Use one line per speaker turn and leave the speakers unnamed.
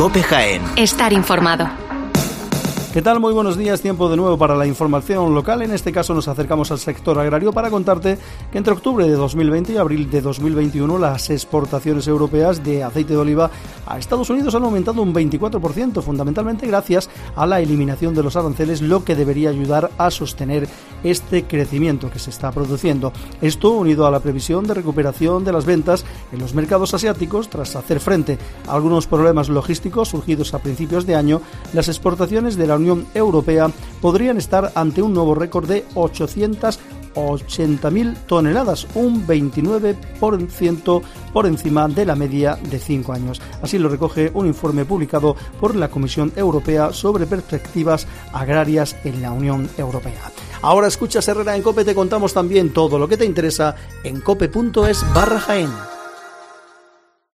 COPE Jaén.
Estar informado.
¿Qué tal? Muy buenos días, tiempo de nuevo para la información local. En este caso nos acercamos al sector agrario para contarte que entre octubre de 2020 y abril de 2021 las exportaciones europeas de aceite de oliva a Estados Unidos han aumentado un 24%, fundamentalmente gracias a la eliminación de los aranceles, lo que debería ayudar a sostener este crecimiento que se está produciendo. Esto unido a la previsión de recuperación de las ventas en los mercados asiáticos tras hacer frente a algunos problemas logísticos surgidos a principios de año, las exportaciones de la Unión Europea podrían estar ante un nuevo récord de 880.000 toneladas, un 29% por encima de la media de 5 años. Así lo recoge un informe publicado por la Comisión Europea sobre perspectivas agrarias en la Unión Europea. Ahora escuchas Herrera en COPE, te contamos también todo lo que te interesa en cope.es/Jaén.